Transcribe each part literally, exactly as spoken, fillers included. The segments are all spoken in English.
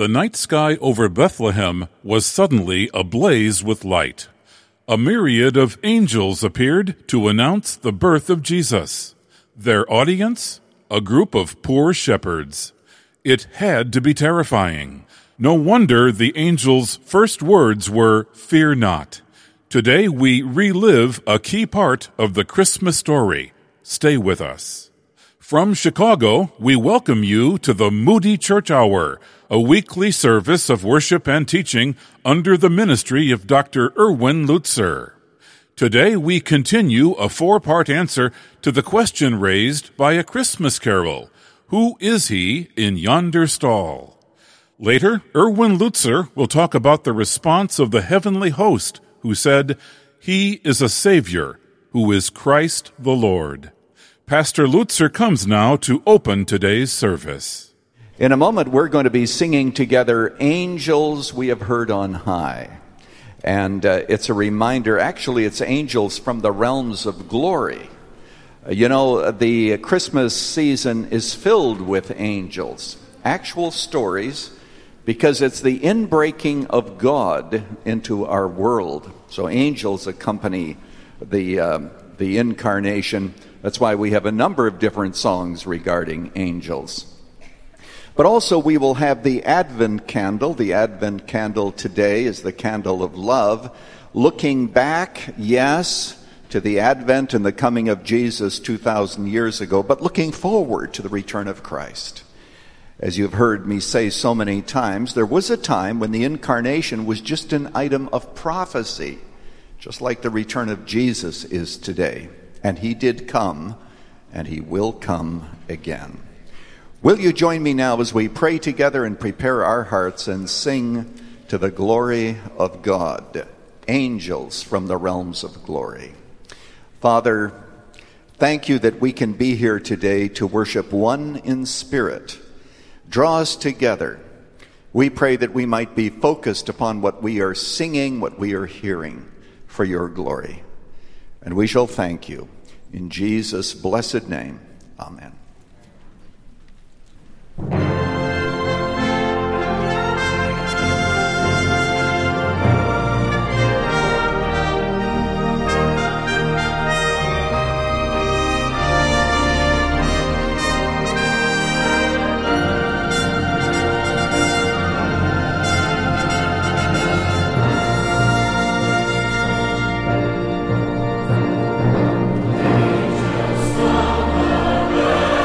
The night sky over Bethlehem was suddenly ablaze with light. A myriad of angels appeared to announce the birth of Jesus. Their audience? A group of poor shepherds. It had to be terrifying. No wonder the angels' first words were, "Fear not." Today we relive a key part of the Christmas story. Stay with us. From Chicago, we welcome you to the Moody Church Hour, a weekly service of worship and teaching under the ministry of Doctor Erwin Lutzer. Today we continue a four-part answer to the question raised by A Christmas Carol, "Who is he in yonder stall?" Later, Erwin Lutzer will talk about the response of the heavenly host who said, "He is a Savior, who is Christ the Lord." Pastor Lutzer comes now to open today's service. In a moment, we're going to be singing together, "Angels We Have Heard on High." And uh, it's a reminder, actually, it's angels from the realms of glory. Uh, you know, the Christmas season is filled with angels, actual stories, because it's the inbreaking of God into our world. So angels accompany the uh, the incarnation. That's why we have a number of different songs regarding angels. But also we will have the Advent candle. The Advent candle today is the candle of love, looking back, yes, to the advent and the coming of Jesus two thousand years ago, but looking forward to the return of Christ. As you've heard me say so many times, there was a time when the incarnation was just an item of prophecy, just like the return of Jesus is today. And he did come, and he will come again. Will you join me now as we pray together and prepare our hearts and sing to the glory of God, angels from the realms of glory. Father, thank you that we can be here today to worship one in spirit. Draw us together. We pray that we might be focused upon what we are singing, what we are hearing, for your glory. And we shall thank you. In Jesus' blessed name, amen. Angels from the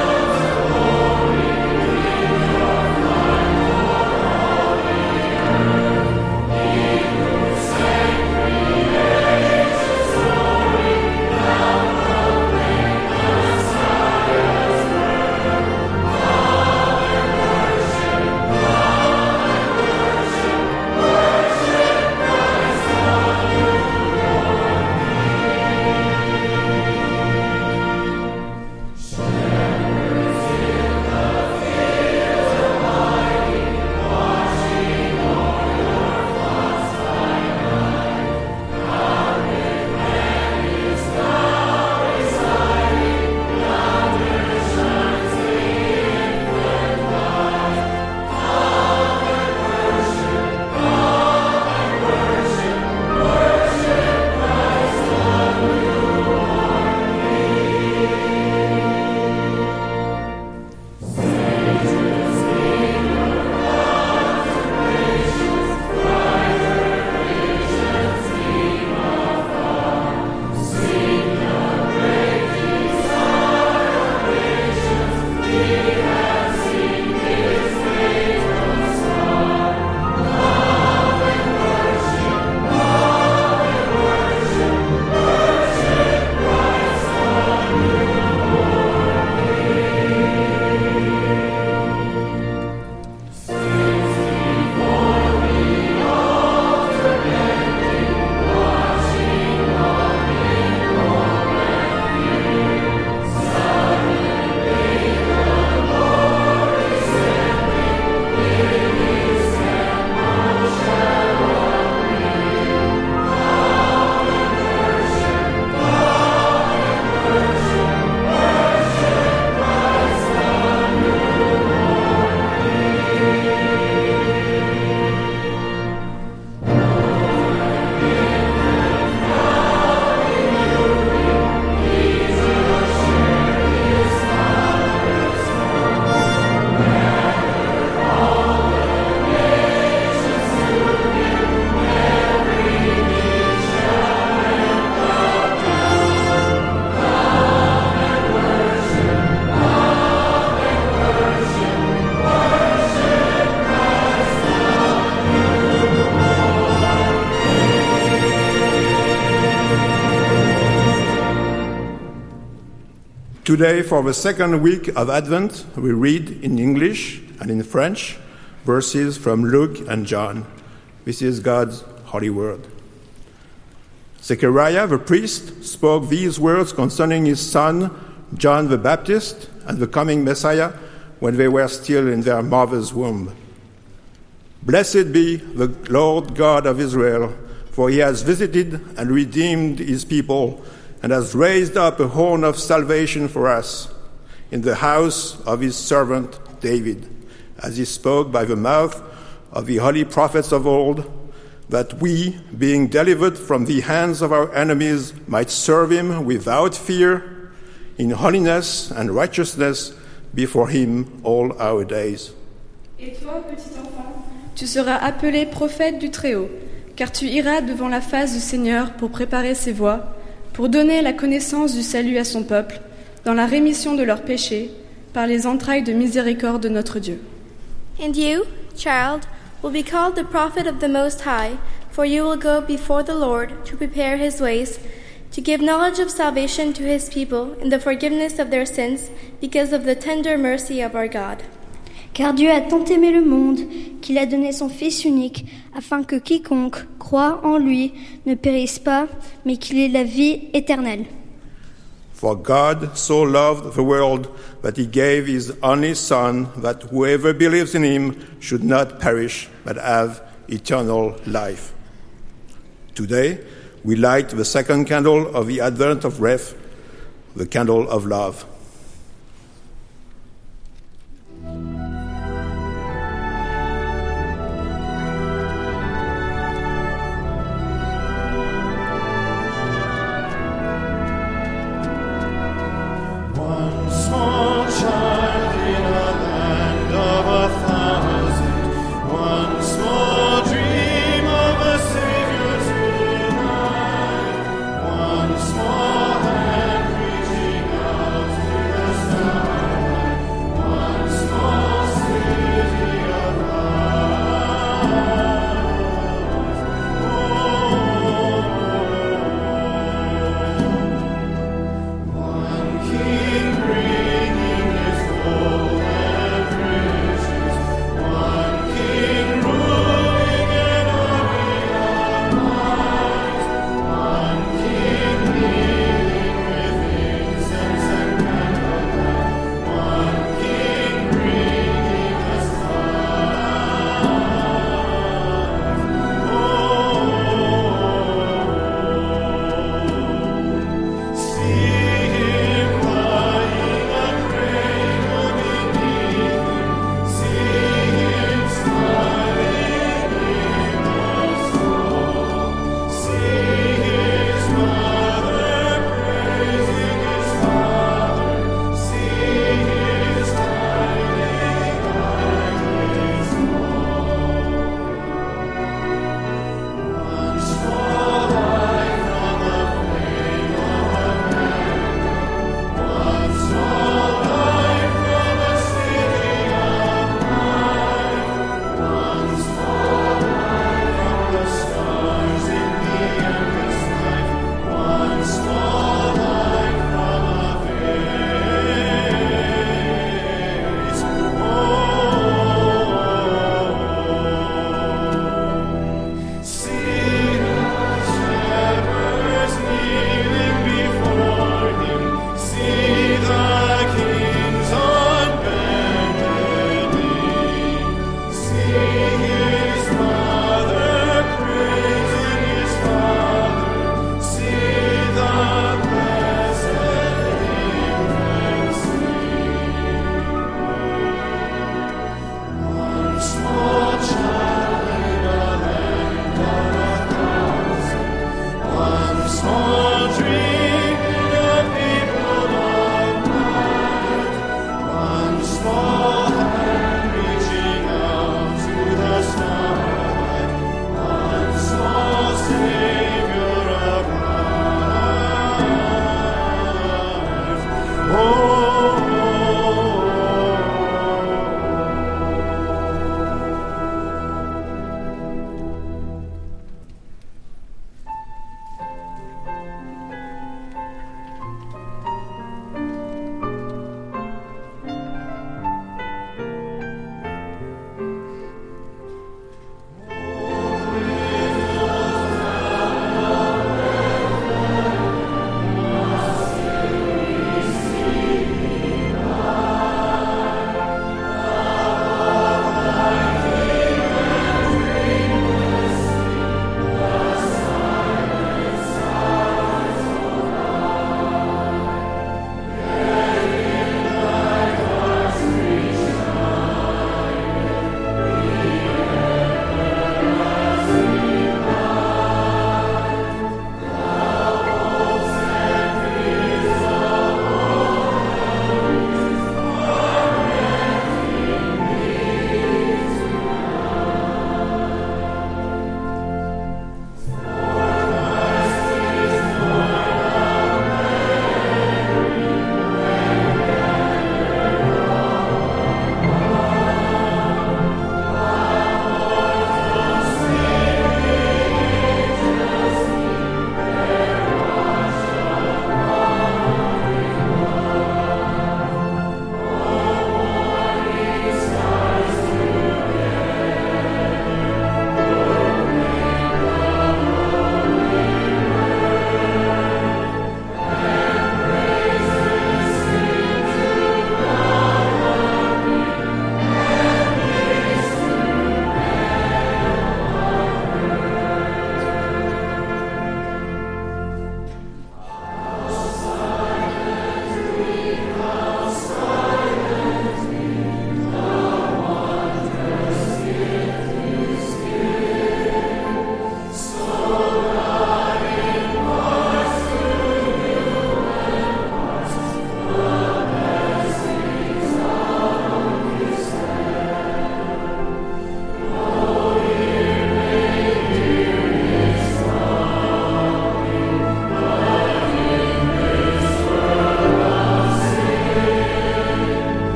Today, for the second week of Advent, we read in English and in French verses from Luke and John. This is God's holy word. Zechariah the priest spoke these words concerning his son, John the Baptist, and the coming Messiah when they were still in their mother's womb. Blessed be the Lord God of Israel, for he has visited and redeemed his people and has raised up a horn of salvation for us in the house of his servant David, as he spoke by the mouth of the holy prophets of old, that we, being delivered from the hands of our enemies, might serve him without fear, in holiness and righteousness before him all our days. Et toi, petit enfant, tu seras appelé prophète du Très-Haut, car tu iras devant la face du Seigneur pour préparer ses voies, pour donner la connaissance du salut à son peuple, dans la rémission de leurs péchés, par les entrailles de miséricorde de notre Dieu. And you, child, will be called the prophet of the Most High, for you will go before the Lord to prepare his ways, to give knowledge of salvation to his people and the forgiveness of their sins, because of the tender mercy of our God. Car Dieu a tant aimé le monde qu'il a donné son Fils unique, afin que quiconque croit en lui ne périsse pas, mais qu'il ait la vie éternelle. For God so loved the world that he gave his only Son, that whoever believes in him should not perish, but have eternal life. Today, we light the second candle of the Advent of Wreath, the candle of love.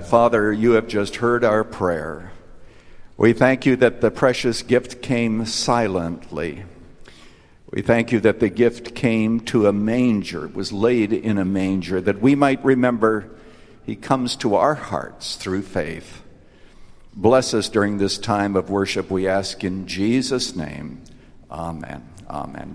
And Father, you have just heard our prayer. We thank you that the precious gift came silently. We thank you that the gift came to a manger, was laid in a manger, that we might remember he comes to our hearts through faith. Bless us during this time of worship, we ask in Jesus' name. Amen. Amen.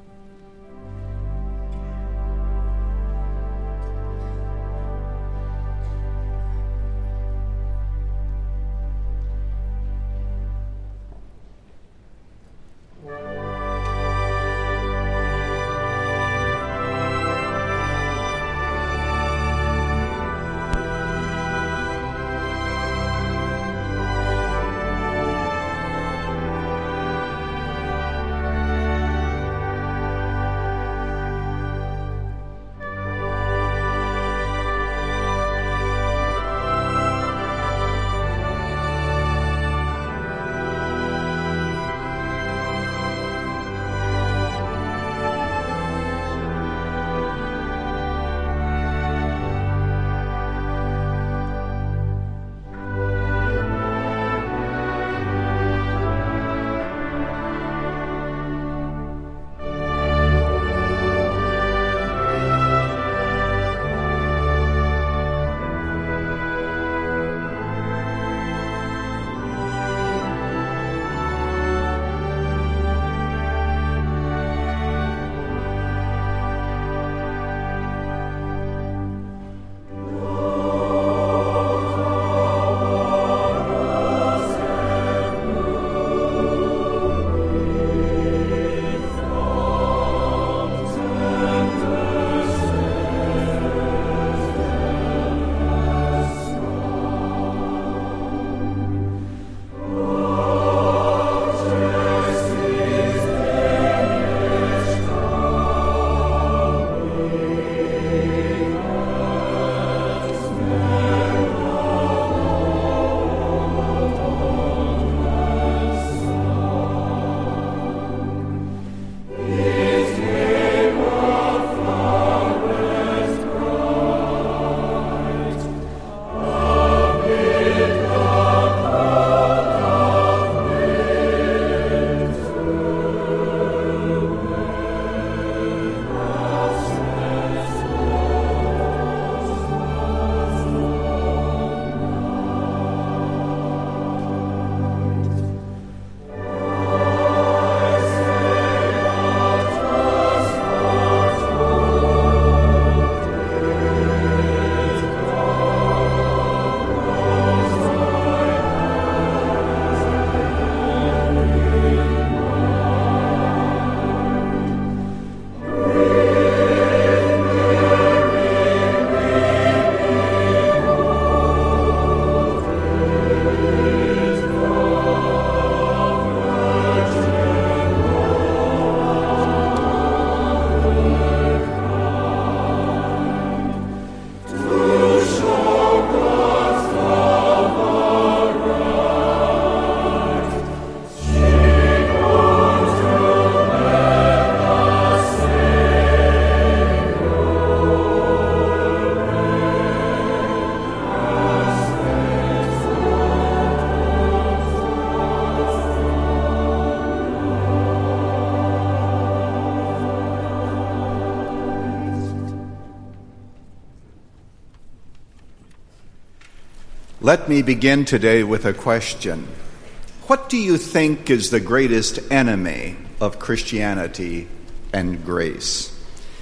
Let me begin today with a question. What do you think is the greatest enemy of Christianity and grace?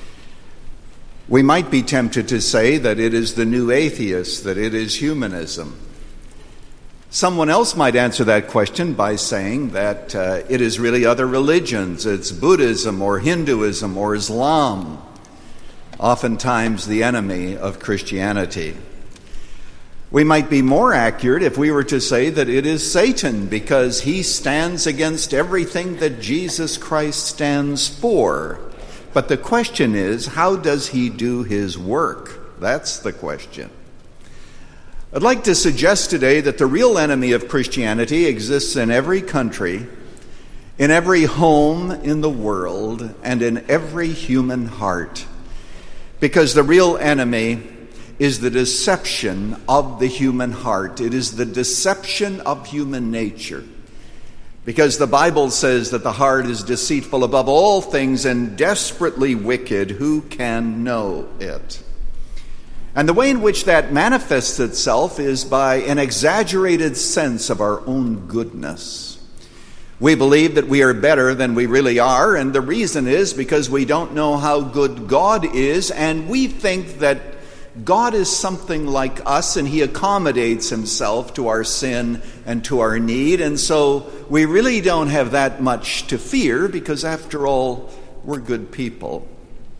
We might be tempted to say that it is the new atheist, that it is humanism. Someone else might answer that question by saying that uh, it is really other religions. It's Buddhism or Hinduism or Islam, oftentimes the enemy of Christianity. We might be more accurate if we were to say that it is Satan, because he stands against everything that Jesus Christ stands for. But the question is, how does he do his work? That's the question. I'd like to suggest today that the real enemy of Christianity exists in every country, in every home in the world, and in every human heart. Because the real enemy is the deception of the human heart. It is the deception of human nature. Because the Bible says that the heart is deceitful above all things and desperately wicked. Who can know it? And the way in which that manifests itself is by an exaggerated sense of our own goodness. We believe that we are better than we really are, and the reason is because we don't know how good God is, and we think that God is something like us, and he accommodates himself to our sin and to our need, and so we really don't have that much to fear because, after all, we're good people.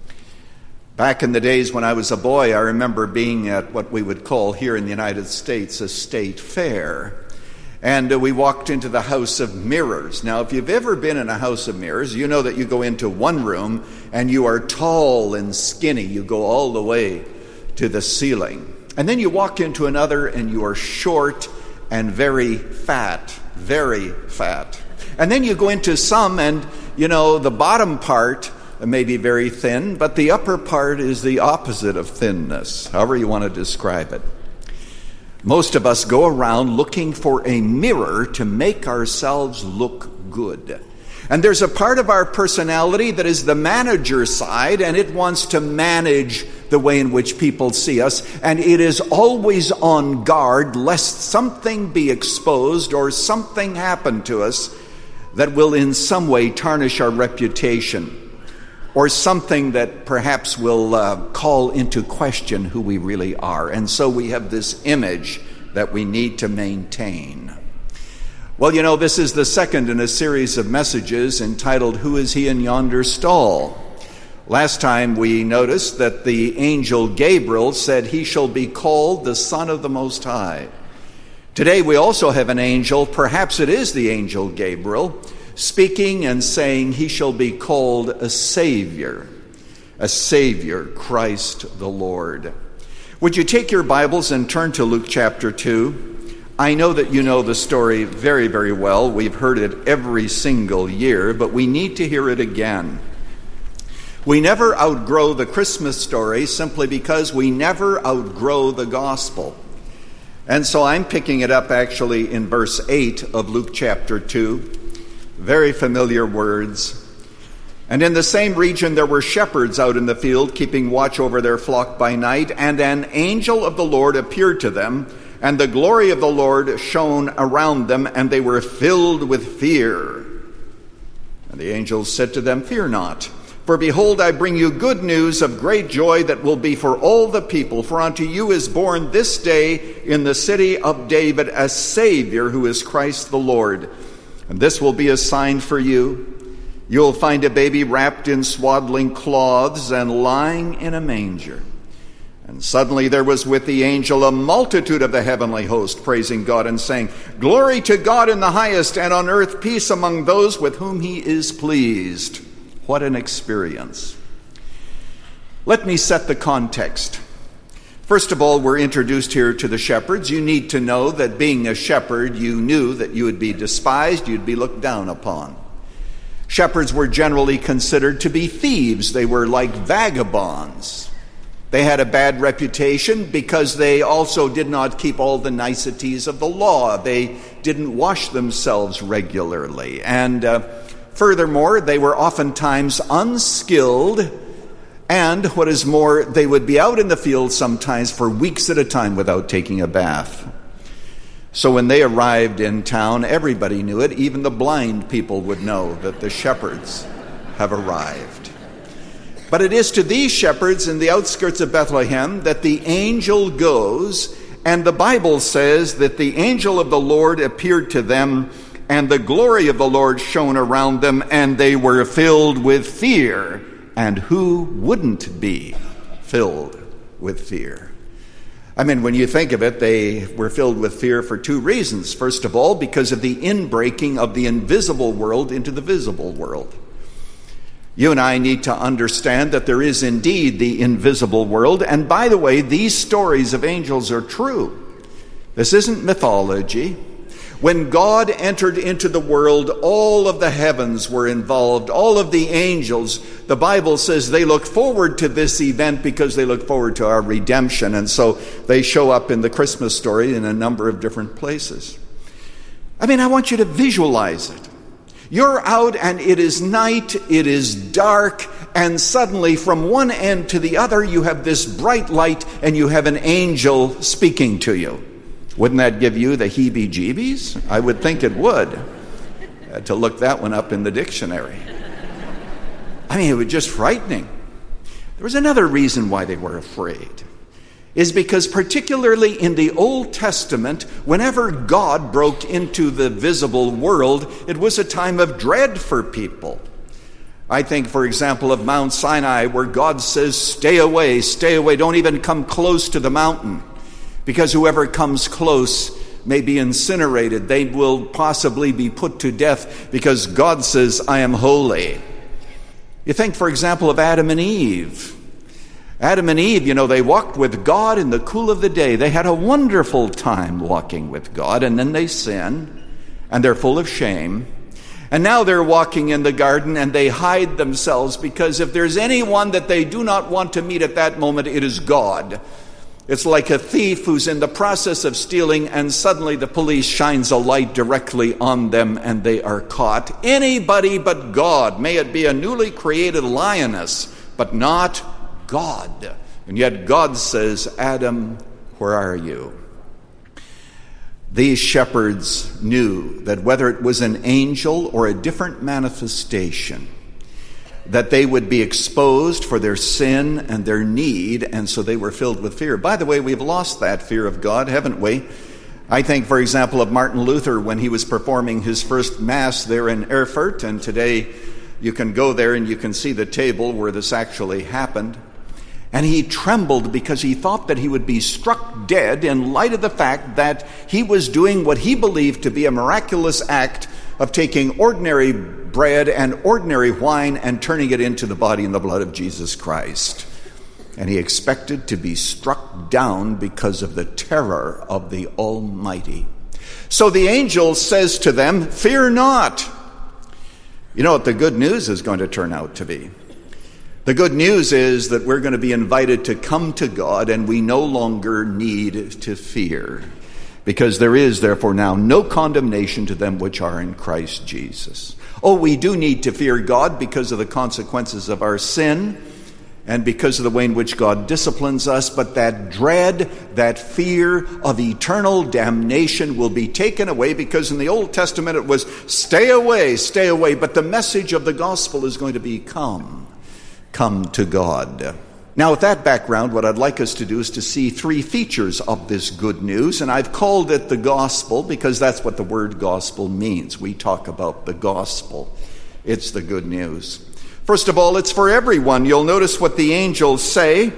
Back in the days when I was a boy, I remember being at what we would call here in the United States a state fair. And uh, we walked into the House of Mirrors. Now, if you've ever been in a House of Mirrors, you know that you go into one room and you are tall and skinny. You go all the way to the ceiling. And then you walk into another and you are short and very fat, very fat. And then you go into some and, you know, the bottom part may be very thin, but the upper part is the opposite of thinness, however you want to describe it. Most of us go around looking for a mirror to make ourselves look good. And there's a part of our personality that is the manager side, and it wants to manage the way in which people see us, and it is always on guard lest something be exposed or something happen to us that will in some way tarnish our reputation, or something that perhaps will uh, call into question who we really are. And so we have this image that we need to maintain. Well, you know, this is the second in a series of messages entitled, Who is He in Yonder Stall? Last time we noticed that the angel Gabriel said he shall be called the Son of the Most High. Today we also have an angel, perhaps it is the angel Gabriel, speaking and saying he shall be called a Savior, a Savior, Christ the Lord. Would you take your Bibles and turn to Luke chapter two? I know that you know the story very, very well. We've heard it every single year, but we need to hear it again. We never outgrow the Christmas story simply because we never outgrow the gospel. And so I'm picking it up actually in verse eight of Luke chapter two. Very familiar words. And in the same region there were shepherds out in the field, keeping watch over their flock by night, and an angel of the Lord appeared to them, and the glory of the Lord shone around them, and they were filled with fear. And the angel said to them, Fear not, for behold, I bring you good news of great joy that will be for all the people. For unto you is born this day in the city of David a Savior, who is Christ the Lord. And this will be a sign for you. You'll find a baby wrapped in swaddling cloths and lying in a manger. And suddenly there was with the angel a multitude of the heavenly host, praising God and saying, Glory to God in the highest, and on earth peace among those with whom he is pleased. What an experience. Let me set the context. First of all, we're introduced here to the shepherds. You need to know that being a shepherd, you knew that you would be despised, you'd be looked down upon. Shepherds were generally considered to be thieves. They were like vagabonds. They had a bad reputation because they also did not keep all the niceties of the law. They didn't wash themselves regularly. And uh, furthermore, they were oftentimes unskilled. And what is more, they would be out in the field sometimes for weeks at a time without taking a bath. So when they arrived in town, everybody knew it. Even the blind people would know that the shepherds have arrived. But it is to these shepherds in the outskirts of Bethlehem that the angel goes, and the Bible says that the angel of the Lord appeared to them, and the glory of the Lord shone around them, and they were filled with fear. And who wouldn't be filled with fear? I mean, when you think of it, they were filled with fear for two reasons. First of all, because of the inbreaking of the invisible world into the visible world. You and I need to understand that there is indeed the invisible world. And by the way, these stories of angels are true. This isn't mythology. When God entered into the world, all of the heavens were involved, all of the angels. The Bible says they look forward to this event because they look forward to our redemption. And so they show up in the Christmas story in a number of different places. I mean, I want you to visualize it. You're out and it is night, it is dark, and suddenly from one end to the other you have this bright light and you have an angel speaking to you. Wouldn't that give you the heebie-jeebies? I would think it would. I had to look that one up in the dictionary. I mean, it was just frightening. There was another reason why they were afraid. Is because particularly in the Old Testament, whenever God broke into the visible world, it was a time of dread for people. I think, for example, of Mount Sinai, where God says, stay away, stay away, don't even come close to the mountain. Because whoever comes close may be incinerated. They will possibly be put to death because God says, I am holy. You think, for example, of Adam and Eve. Adam and Eve, you know, they walked with God in the cool of the day. They had a wonderful time walking with God, and then they sin, and they're full of shame. And now they're walking in the garden, and they hide themselves because if there's anyone that they do not want to meet at that moment, it is God. It's like a thief who's in the process of stealing and suddenly the police shines a light directly on them and they are caught. Anybody but God. May it be a newly created lioness, but not God. And yet God says, Adam, where are you? These shepherds knew that whether it was an angel or a different manifestation, that they would be exposed for their sin and their need, and so they were filled with fear. By the way, we've lost that fear of God, haven't we? I think, for example, of Martin Luther when he was performing his first Mass there in Erfurt, and today you can go there and you can see the table where this actually happened. And he trembled because he thought that he would be struck dead in light of the fact that he was doing what he believed to be a miraculous act of taking ordinary bread and ordinary wine and turning it into the body and the blood of Jesus Christ. And he expected to be struck down because of the terror of the Almighty. So the angel says to them, fear not. You know what the good news is going to turn out to be? The good news is that we're going to be invited to come to God and we no longer need to fear. Because there is, therefore, now no condemnation to them which are in Christ Jesus. Oh, we do need to fear God because of the consequences of our sin and because of the way in which God disciplines us. But that dread, that fear of eternal damnation will be taken away because in the Old Testament it was stay away, stay away. But the message of the gospel is going to be come, come to God. Now, with that background, what I'd like us to do is to see three features of this good news, and I've called it the gospel because that's what the word gospel means. We talk about the gospel. It's the good news. First of all, it's for everyone. You'll notice what the angels say.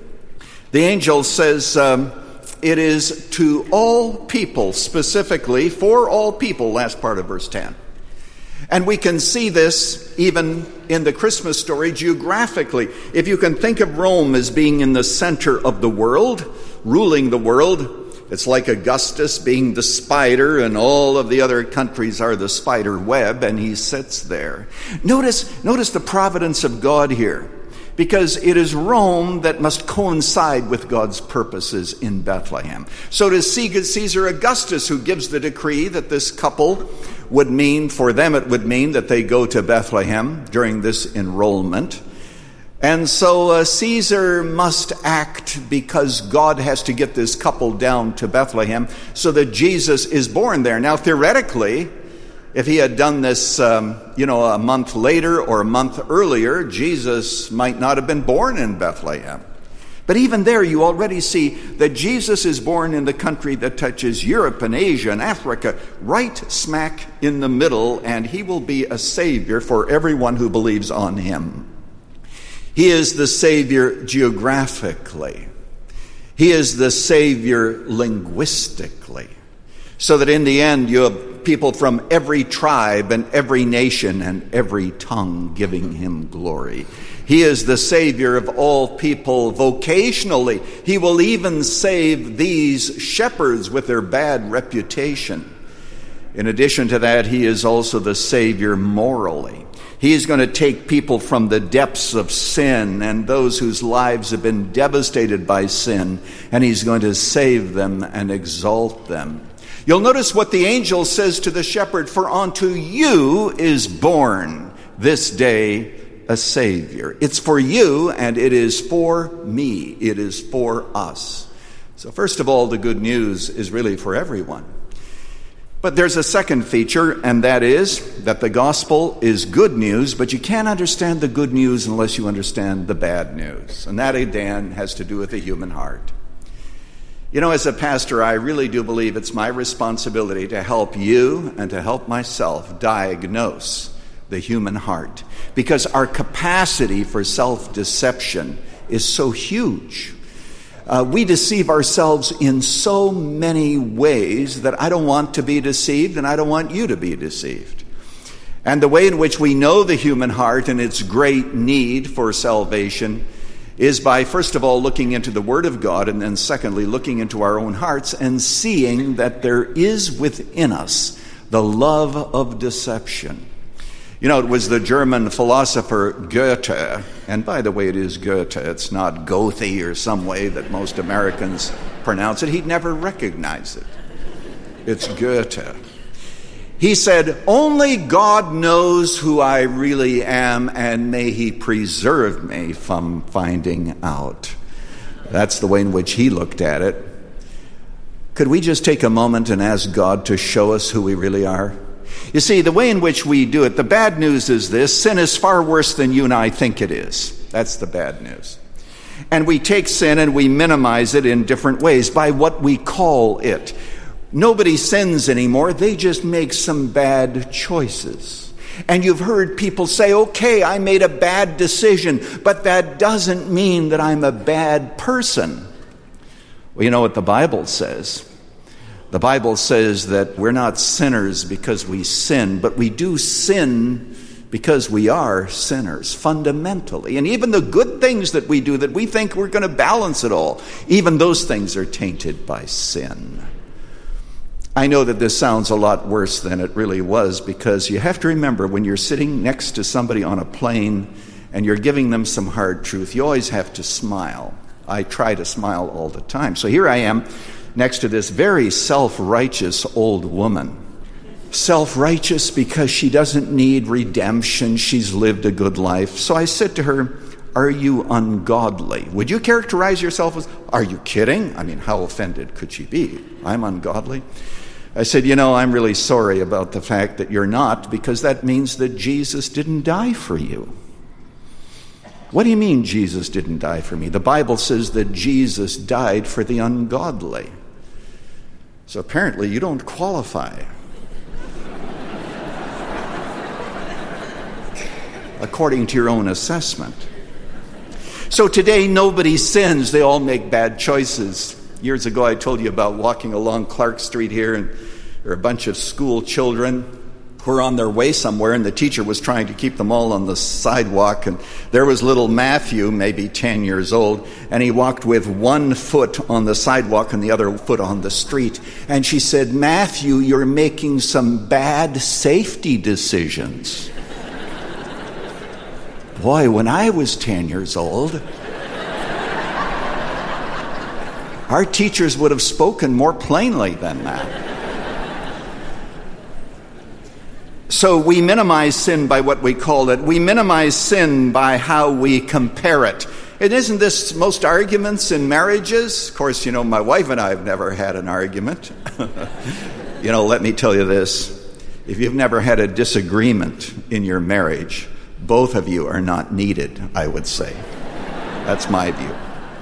The angel says um, it is to all people, specifically for all people, last part of verse ten. And we can see this even in the Christmas story geographically. If you can think of Rome as being in the center of the world, ruling the world, it's like Augustus being the spider and all of the other countries are the spider web, and he sits there. Notice, notice the providence of God here, because it is Rome that must coincide with God's purposes in Bethlehem. So it is Caesar Augustus who gives the decree that this couple would mean, for them it would mean that they go to Bethlehem during this enrollment. And so uh, Caesar must act because God has to get this couple down to Bethlehem so that Jesus is born there. Now, theoretically, if he had done this, um, you know, a month later or a month earlier, Jesus might not have been born in Bethlehem. But even there, you already see that Jesus is born in the country that touches Europe and Asia and Africa, right smack in the middle, and he will be a savior for everyone who believes on him. He is the savior geographically. He is the savior linguistically. So that in the end, you have people from every tribe and every nation and every tongue giving him glory. He is the Savior of all people vocationally. He will even save these shepherds with their bad reputation. In addition to that, he is also the Savior morally. He is going to take people from the depths of sin and those whose lives have been devastated by sin, and he's going to save them and exalt them. You'll notice what the angel says to the shepherd, "For unto you is born this day a Savior." It's for you, and it is for me. It is for us. So first of all, the good news is really for everyone. But there's a second feature, and that is that the gospel is good news, but you can't understand the good news unless you understand the bad news. And that, again, has to do with the human heart. You know, as a pastor, I really do believe it's my responsibility to help you and to help myself diagnose the human heart, because our capacity for self-deception is so huge. Uh, we deceive ourselves in so many ways that I don't want to be deceived, and I don't want you to be deceived. And the way in which we know the human heart and its great need for salvation is by, first of all, looking into the Word of God, and then secondly, looking into our own hearts and seeing that there is within us the love of deception. You know, it was the German philosopher Goethe, and by the way, it is Goethe, it's not Goethe or some way that most Americans pronounce it. He'd never recognize it. It's Goethe. He said, "Only God knows who I really am, and may he preserve me from finding out." That's the way in which he looked at it. Could we just take a moment and ask God to show us who we really are? You see, the way in which we do it, the bad news is this: sin is far worse than you and I think it is. That's the bad news. And we take sin and we minimize it in different ways by what we call it. Nobody sins anymore. They just make some bad choices. And you've heard people say, "Okay, I made a bad decision, but that doesn't mean that I'm a bad person." Well, you know what the Bible says? The Bible says that we're not sinners because we sin, but we do sin because we are sinners, fundamentally. And even the good things that we do that we think we're going to balance it all, even those things are tainted by sin. I know that this sounds a lot worse than it really was, because you have to remember, when you're sitting next to somebody on a plane and you're giving them some hard truth, you always have to smile. I try to smile all the time. So here I am, next to this very self-righteous old woman. Self-righteous because she doesn't need redemption. She's lived a good life. So I said to her, "Are you ungodly?" Would you characterize yourself as, "Are you kidding?" I mean, how offended could she be? I'm ungodly? I said, "You know, I'm really sorry about the fact that you're not, because that means that Jesus didn't die for you." "What do you mean Jesus didn't die for me?" "The Bible says that Jesus died for the ungodly." So apparently you don't qualify. According to your own assessment. So today nobody sins, they all make bad choices. Years ago I told you about walking along Clark Street here, and there were a bunch of school children who were on their way somewhere, and the teacher was trying to keep them all on the sidewalk, and there was little Matthew, maybe ten years old, and he walked with one foot on the sidewalk and the other foot on the street. And she said, "Matthew, you're making some bad safety decisions." Boy, when I was ten years old, our teachers would have spoken more plainly than that. So we minimize sin by what we call it. We minimize sin by how we compare it. And isn't this most arguments in marriages? Of course, you know, my wife and I have never had an argument. You know, let me tell you this. If you've never had a disagreement in your marriage, both of you are not needed, I would say. That's my view.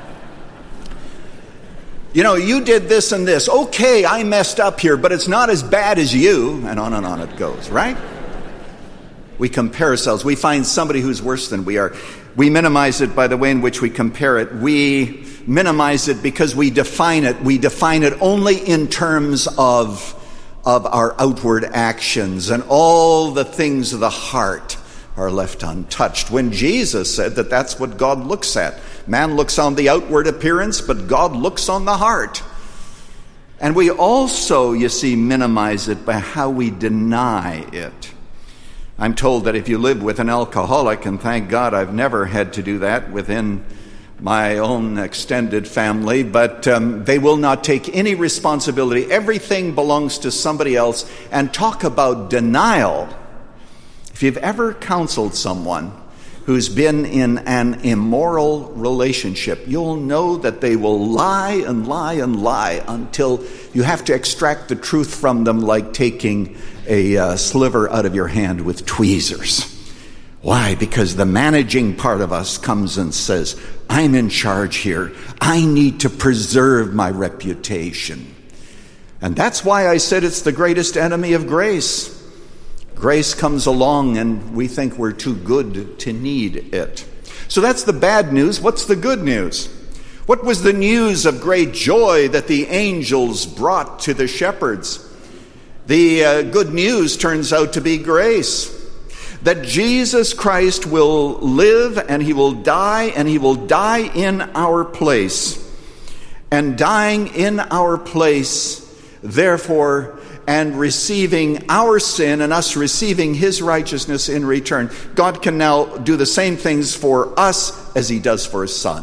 You know, you did this and this. Okay, I messed up here, but it's not as bad as you. And on and on it goes, right? We compare ourselves. We find somebody who's worse than we are. We minimize it by the way in which we compare it. We minimize it because we define it. We define it only in terms of, of our outward actions, and all the things of the heart are left untouched. When Jesus said that that's what God looks at. Man looks on the outward appearance, but God looks on the heart. And we also, you see, minimize it by how we deny it. I'm told that if you live with an alcoholic, and thank God I've never had to do that within my own extended family, but um, they will not take any responsibility. Everything belongs to somebody else. And talk about denial. If you've ever counseled someone who's been in an immoral relationship, you'll know that they will lie and lie and lie until you have to extract the truth from them, like taking a uh, sliver out of your hand with tweezers. Why? Because the managing part of us comes and says, I'm in charge here. I need to preserve my reputation. And that's why I said it's the greatest enemy of grace. Grace comes along and we think we're too good to need it. So that's the bad news. What's the good news? What was the news of great joy that the angels brought to the shepherds? The uh, good news turns out to be grace. That Jesus Christ will live and he will die, and he will die in our place. And dying in our place, therefore, and receiving our sin and us receiving his righteousness in return, God can now do the same things for us as he does for his Son.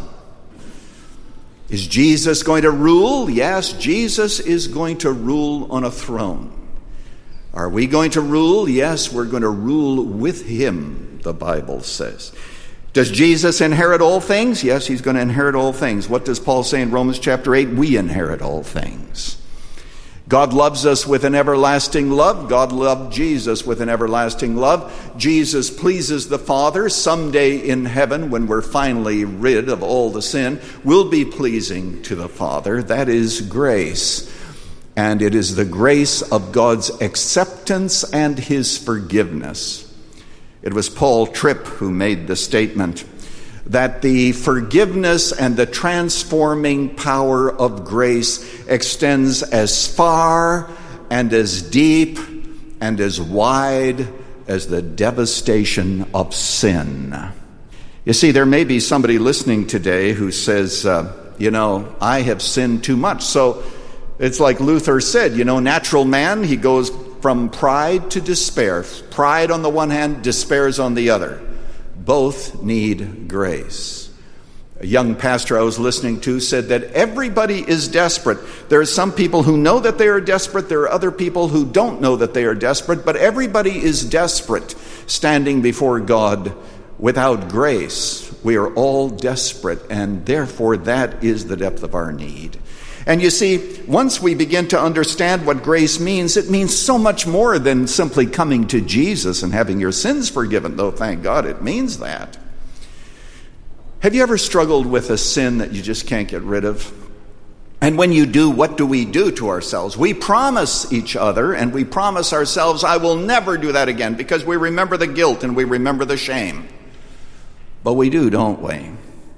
Is Jesus going to rule? Yes, Jesus is going to rule on a throne. Are we going to rule? Yes, we're going to rule with him, the Bible says. Does Jesus inherit all things? Yes, he's going to inherit all things. What does Paul say in Romans chapter eight? We inherit all things. God loves us with an everlasting love. God loved Jesus with an everlasting love. Jesus pleases the Father. Someday in heaven, when we're finally rid of all the sin, we'll be pleasing to the Father. That is grace. And it is the grace of God's acceptance and his forgiveness. It was Paul Tripp who made the statement that the forgiveness and the transforming power of grace extends as far and as deep and as wide as the devastation of sin. You see, there may be somebody listening today who says, uh, you know, I have sinned too much. So it's like Luther said, you know, natural man, he goes from pride to despair. Pride on the one hand, despairs on the other. Both need grace. A young pastor I was listening to said that everybody is desperate. There are some people who know that they are desperate. There are other people who don't know that they are desperate. But everybody is desperate standing before God without grace. We are all desperate, and therefore that is the depth of our need. And you see, once we begin to understand what grace means, it means so much more than simply coming to Jesus and having your sins forgiven, though thank God it means that. Have you ever struggled with a sin that you just can't get rid of? And when you do, what do we do to ourselves? We promise each other and we promise ourselves, I will never do that again, because we remember the guilt and we remember the shame. But we do, don't we?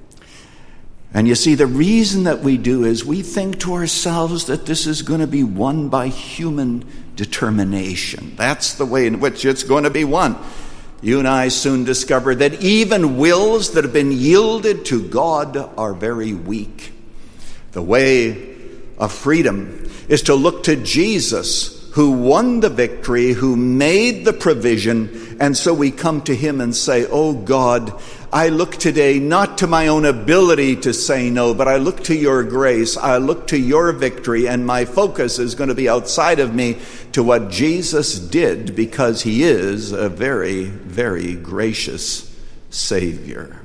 And you see, the reason that we do is we think to ourselves that this is going to be won by human determination. That's the way in which it's going to be won. You and I soon discover that even wills that have been yielded to God are very weak. The way of freedom is to look to Jesus, who won the victory, who made the provision, and so we come to him and say, oh God, I look today not to my own ability to say no, but I look to your grace. I look to your victory, and my focus is going to be outside of me to what Jesus did, because he is a very, very gracious Savior.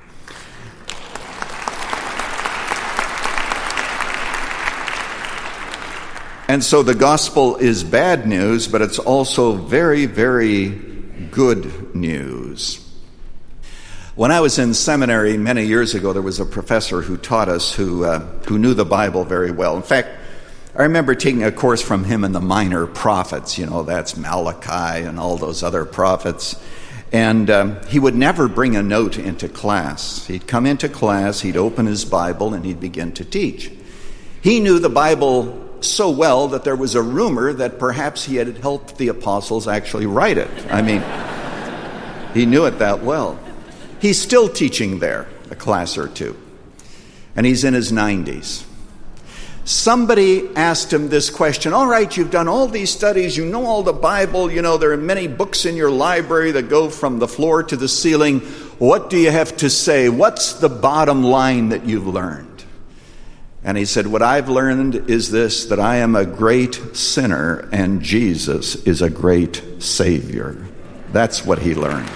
And so the gospel is bad news, but it's also very, very good news. When I was in seminary many years ago, there was a professor who taught us who uh, who knew the Bible very well. In fact, I remember taking a course from him in the minor prophets. You know, that's Malachi and all those other prophets. And um, he would never bring a note into class. He'd come into class, he'd open his Bible, and he'd begin to teach. He knew the Bible so well that there was a rumor that perhaps he had helped the apostles actually write it. I mean, he knew it that well. He's still teaching there, a class or two. And he's in his nineties. somebody asked him this question. All right, you've done all these studies, you know all the Bible, you know there are many books in your library that go from the floor to the ceiling. What do you have to say? What's the bottom line that you've learned? And he said, what I've learned is this, that I am a great sinner and Jesus is a great Savior. That's what he learned.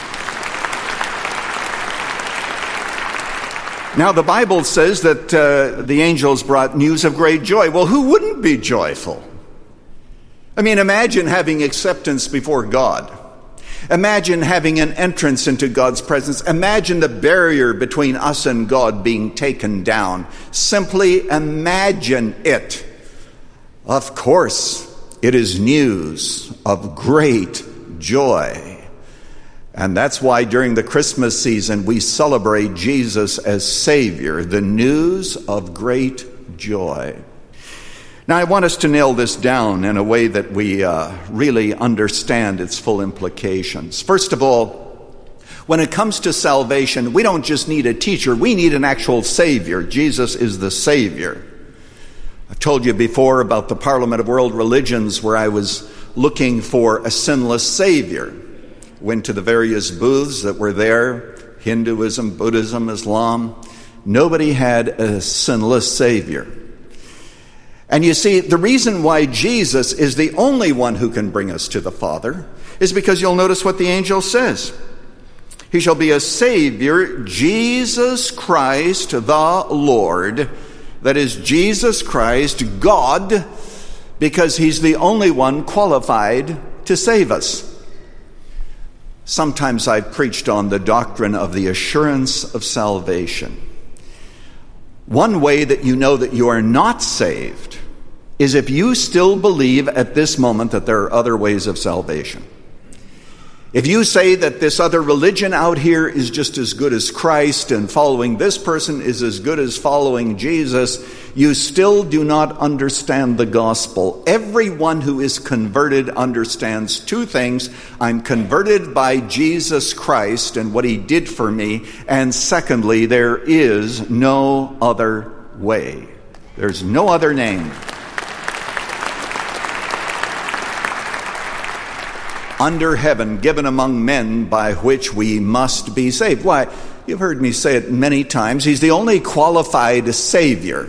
Now, the Bible says that uh, the angels brought news of great joy. Well, who wouldn't be joyful? I mean, imagine having acceptance before God. Imagine having an entrance into God's presence. Imagine the barrier between us and God being taken down. Simply imagine it. Of course, it is news of great joy. And that's why during the Christmas season we celebrate Jesus as Savior, the news of great joy. Now I want us to nail this down in a way that we uh, really understand its full implications. First of all, when it comes to salvation, we don't just need a teacher, we need an actual Savior. Jesus is the Savior. I've told you before about the Parliament of World Religions where I was looking for a sinless Savior. Went to the various booths that were there, Hinduism, Buddhism, Islam. Nobody had a sinless Savior. And you see, the reason why Jesus is the only one who can bring us to the Father is because you'll notice what the angel says. He shall be a Savior, Jesus Christ the Lord. That is, Jesus Christ, God, because he's the only one qualified to save us. Sometimes I've preached on the doctrine of the assurance of salvation. One way that you know that you are not saved is if you still believe at this moment that there are other ways of salvation. If you say that this other religion out here is just as good as Christ and following this person is as good as following Jesus, you still do not understand the gospel. Everyone who is converted understands two things. I'm converted by Jesus Christ and what he did for me. And secondly, there is no other way. There's no other name. Under heaven, given among men, by which we must be saved. Why, you've heard me say it many times. He's the only qualified Savior,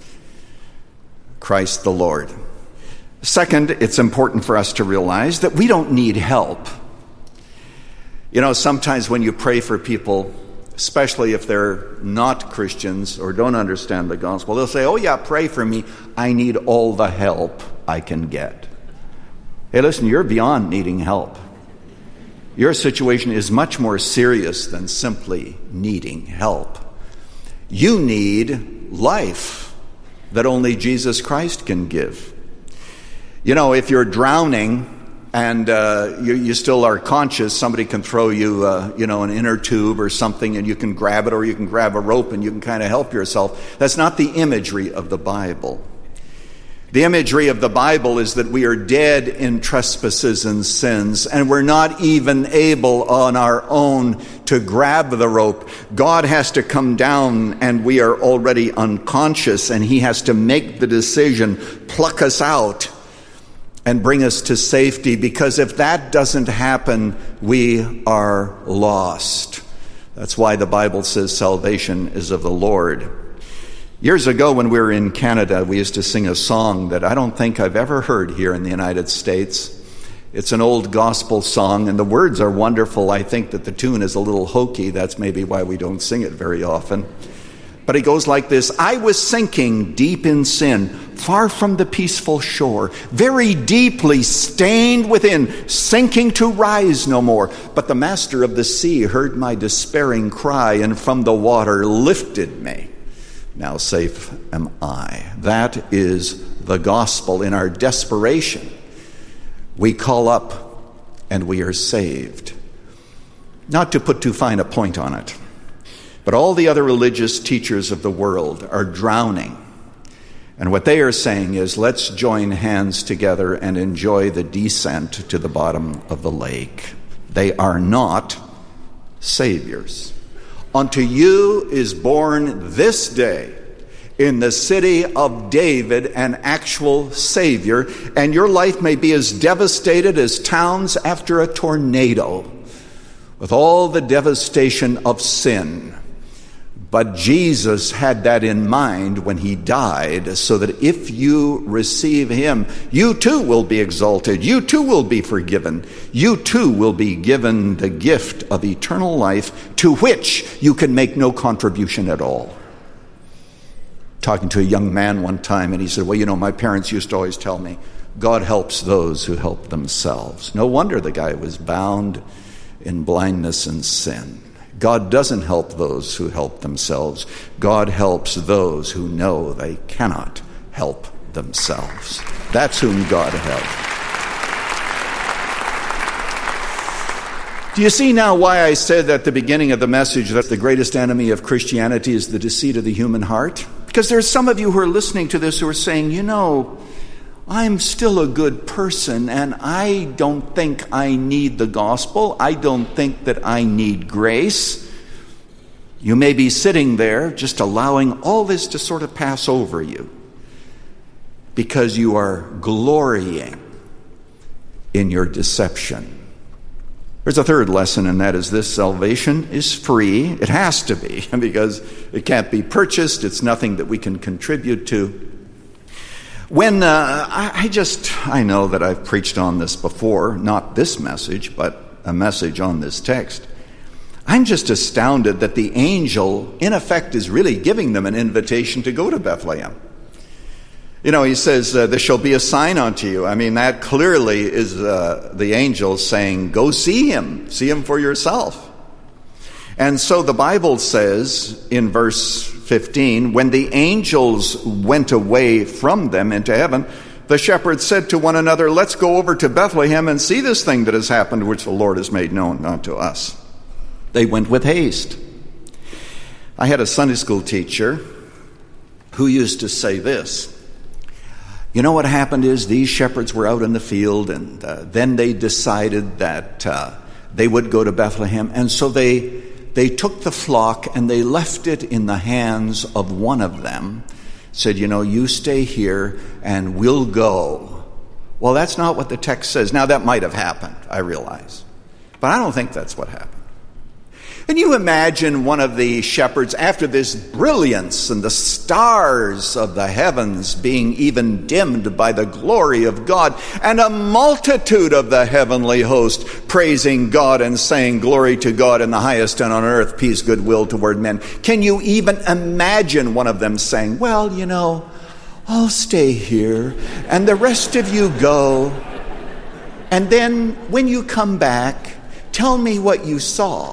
Christ the Lord. Second, it's important for us to realize that we don't need help. You know, sometimes when you pray for people, especially if they're not Christians or don't understand the gospel, they'll say, oh yeah, pray for me. I need all the help I can get. Hey, listen, you're beyond needing help. Your situation is much more serious than simply needing help. You need life that only Jesus Christ can give. You know, if you're drowning and uh, you, you still are conscious, somebody can throw you, uh, you know, an inner tube or something and you can grab it, or you can grab a rope and you can kind of help yourself. That's not the imagery of the Bible. The imagery of the Bible is that we are dead in trespasses and sins, and we're not even able on our own to grab the rope. God has to come down, and we are already unconscious, and he has to make the decision, pluck us out, and bring us to safety, because if that doesn't happen, we are lost. That's why the Bible says salvation is of the Lord. Years ago when we were in Canada, we used to sing a song that I don't think I've ever heard here in the United States. It's an old gospel song, and the words are wonderful. I think that the tune is a little hokey. That's maybe why we don't sing it very often. But it goes like this. I was sinking deep in sin, far from the peaceful shore, very deeply stained within, sinking to rise no more. But the master of the sea heard my despairing cry, and from the water lifted me. Now safe am I. That is the gospel. In our desperation, we call up and we are saved. Not to put too fine a point on it, but all the other religious teachers of the world are drowning. And what they are saying is, let's join hands together and enjoy the descent to the bottom of the lake. They are not saviors. Unto you is born this day in the city of David an actual Savior, and your life may be as devastated as towns after a tornado, with all the devastation of sin. But Jesus had that in mind when he died, so that if you receive him, you too will be exalted. You too will be forgiven. You too will be given the gift of eternal life, to which you can make no contribution at all. Talking to a young man one time, and he said, well, you know, my parents used to always tell me, God helps those who help themselves. No wonder the guy was bound in blindness and sin. God doesn't help those who help themselves. God helps those who know they cannot help themselves. That's whom God helps. Do you see now why I said at the beginning of the message that the greatest enemy of Christianity is the deceit of the human heart? Because there's some of you who are listening to this who are saying, you know, I'm still a good person, and I don't think I need the gospel. I don't think that I need grace. You may be sitting there just allowing all this to sort of pass over you because you are glorying in your deception. There's a third lesson, and that is this: salvation is free. It has to be, because it can't be purchased. It's nothing that we can contribute to. When uh, I, I just, I know that I've preached on this before, not this message, but a message on this text. I'm just astounded that the angel, in effect, is really giving them an invitation to go to Bethlehem. You know, he says, uh, there shall be a sign unto you. I mean, that clearly is uh, the angel saying, go see him, see him for yourself. And so the Bible says in verse fifteen, when the angels went away from them into heaven, the shepherds said to one another, let's go over to Bethlehem and see this thing that has happened, which the Lord has made known unto us. They went with haste. I had a Sunday school teacher who used to say this. You know what happened is these shepherds were out in the field, and uh, then they decided that uh, they would go to Bethlehem, and so they They took the flock and they left it in the hands of one of them. Said, you know, you stay here and we'll go. Well, that's not what the text says. Now, that might have happened, I realize. But I don't think that's what happened. Can you imagine one of the shepherds, after this brilliance and the stars of the heavens being even dimmed by the glory of God, and a multitude of the heavenly host praising God and saying, glory to God in the highest, and on earth peace, goodwill toward men. Can you even imagine one of them saying, well, you know, I'll stay here and the rest of you go, and then when you come back, tell me what you saw.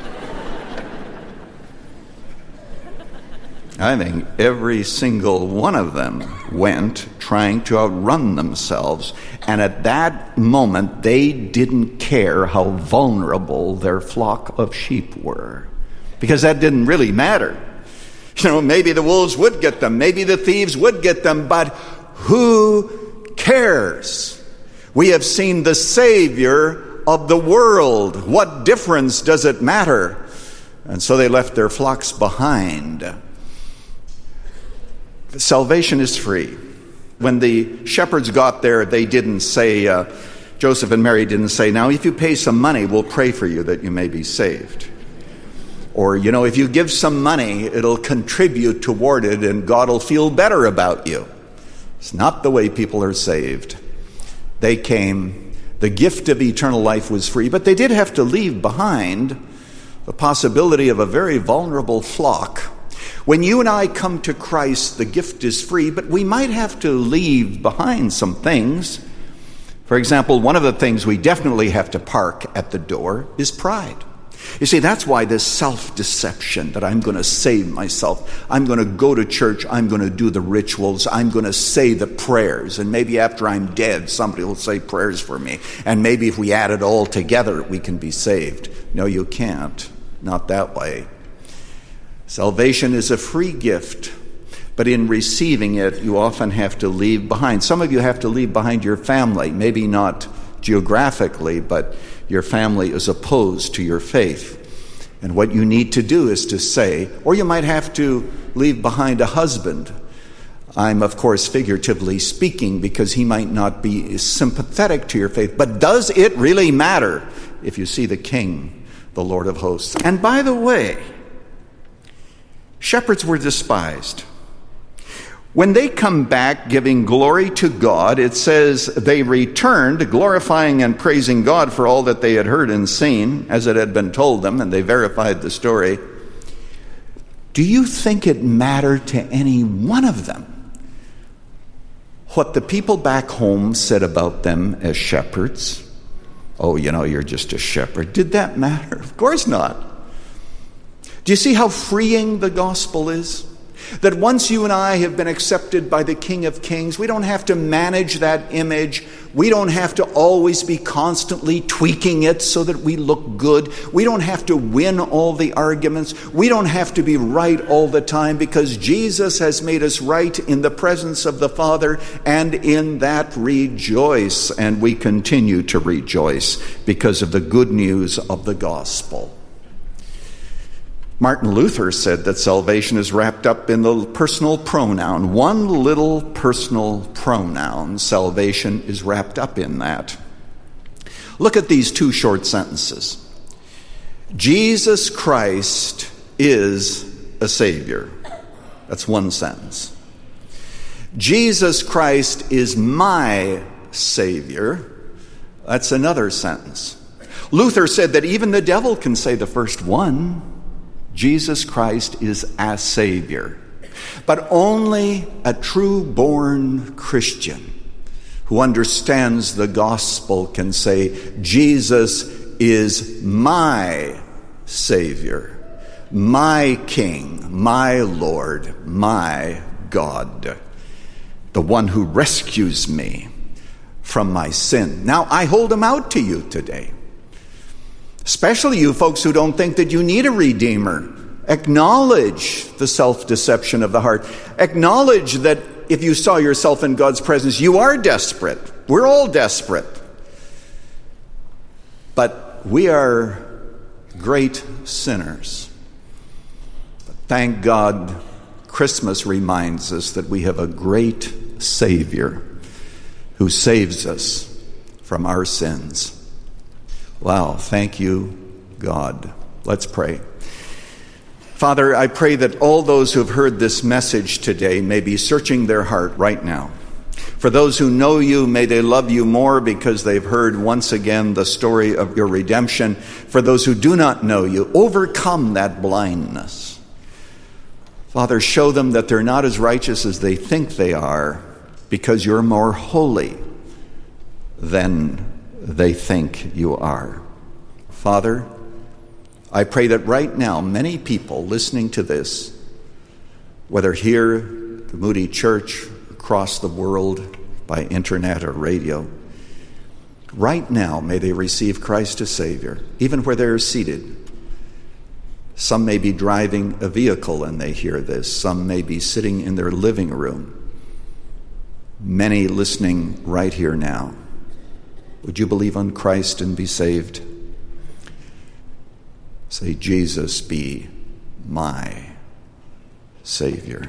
I think every single one of them went trying to outrun themselves. And at that moment, they didn't care how vulnerable their flock of sheep were, because that didn't really matter. You know, maybe the wolves would get them, maybe the thieves would get them, but who cares? We have seen the Savior of the world. What difference does it matter? And so they left their flocks behind. Salvation is free. When the shepherds got there, they didn't say, uh, Joseph and Mary didn't say, now if you pay some money, we'll pray for you that you may be saved. Or, you know, if you give some money, it'll contribute toward it and God will feel better about you. It's not the way people are saved. They came, the gift of eternal life was free, but they did have to leave behind the possibility of a very vulnerable flock. When you and I come to Christ, the gift is free, but we might have to leave behind some things. For example, one of the things we definitely have to park at the door is pride. You see, that's why this self-deception that I'm going to save myself, I'm going to go to church, I'm going to do the rituals, I'm going to say the prayers, and maybe after I'm dead, somebody will say prayers for me, and maybe if we add it all together, we can be saved. No, you can't. Not that way. Salvation is a free gift, but in receiving it, you often have to leave behind. Some of you have to leave behind your family, maybe not geographically, but your family is opposed to your faith. And what you need to do is to say, or you might have to leave behind a husband. I'm, of course, figuratively speaking because he might not be sympathetic to your faith. But does it really matter if you see the King, the Lord of hosts? And by the way, shepherds were despised. When they come back giving glory to God, it says they returned, glorifying and praising God for all that they had heard and seen, as it had been told them, and they verified the story. Do you think it mattered to any one of them what the people back home said about them as shepherds? Oh, you know, you're just a shepherd. Did that matter? Of course not. Do you see how freeing the gospel is? That once you and I have been accepted by the King of Kings, we don't have to manage that image. We don't have to always be constantly tweaking it so that we look good. We don't have to win all the arguments. We don't have to be right all the time, because Jesus has made us right in the presence of the Father, and in that rejoice. And we continue to rejoice because of the good news of the gospel. Martin Luther said that salvation is wrapped up in the personal pronoun. One little personal pronoun, salvation is wrapped up in that. Look at these two short sentences. Jesus Christ is a Savior. That's one sentence. Jesus Christ is my Savior. That's another sentence. Luther said that even the devil can say the first one. Jesus Christ is a Savior. But only a true-born Christian who understands the gospel can say, Jesus is my Savior, my King, my Lord, my God, the one who rescues me from my sin. Now, I hold him out to you today. Especially you folks who don't think that you need a redeemer. Acknowledge the self-deception of the heart. Acknowledge that if you saw yourself in God's presence, you are desperate. We're all desperate. But we are great sinners. But thank God, Christmas reminds us that we have a great Savior who saves us from our sins. Wow, thank you, God. Let's pray. Father, I pray that all those who have heard this message today may be searching their heart right now. For those who know you, may they love you more because they've heard once again the story of your redemption. For those who do not know you, overcome that blindness. Father, show them that they're not as righteous as they think they are, because you're more holy than they think you are. Father, I pray that right now many people listening to this, whether here at the Moody Church, across the world, by internet or radio, right now may they receive Christ as Savior, even where they're seated. Some may be driving a vehicle and they hear this. Some may be sitting in their living room. Many listening right here now. Would you believe on Christ and be saved? Say, Jesus be my Savior.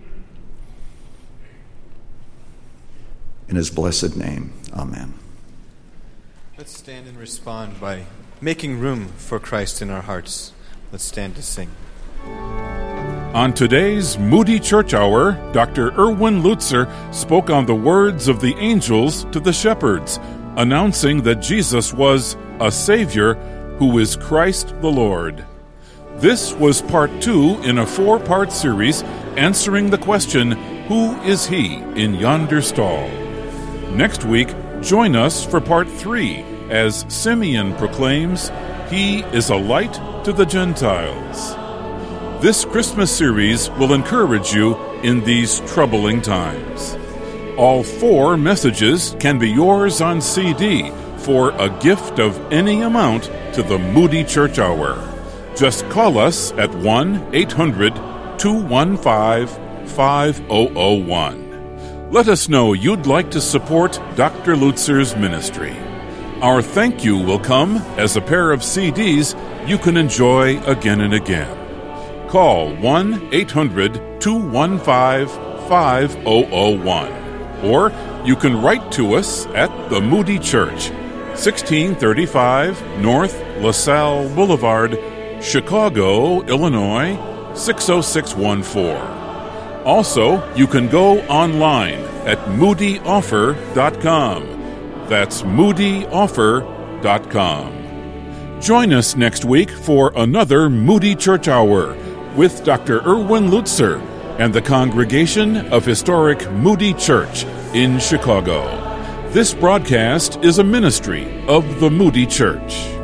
In his blessed name, amen. Let's stand and respond by making room for Christ in our hearts. Let's stand to sing. On today's Moody Church Hour, Doctor Erwin Lutzer spoke on the words of the angels to the shepherds, announcing that Jesus was a Savior who is Christ the Lord. This was part two in a four-part series answering the question, who is he in yonder stall? Next week, join us for part three as Simeon proclaims, he is a light to the Gentiles. This Christmas series will encourage you in these troubling times. All four messages can be yours on C D for a gift of any amount to the Moody Church Hour. Just call us at one eight hundred two one five five zero zero one. Let us know you'd like to support Doctor Lutzer's ministry. Our thank you will come as a pair of C Ds you can enjoy again and again. Call one eight hundred two one five five zero zero one, or you can write to us at the Moody Church, sixteen thirty-five North LaSalle Boulevard, Chicago, Illinois, six oh six one four. Also, you can go online at moody offer dot com. That's moody offer dot com. Join us next week for another Moody Church Hour with Doctor Erwin Lutzer and the congregation of historic Moody Church in Chicago. This broadcast is a ministry of the Moody Church.